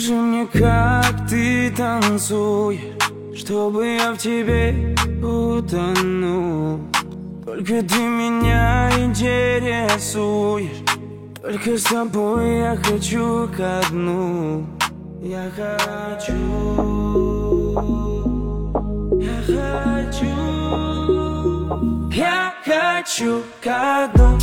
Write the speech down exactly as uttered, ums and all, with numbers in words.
Скажи мне, как ты танцуешь, чтобы я в тебе утонул. Только ты меня интересуешь, только с тобой я хочу ко дну. Я хочу, я хочу, я хочу ко дну.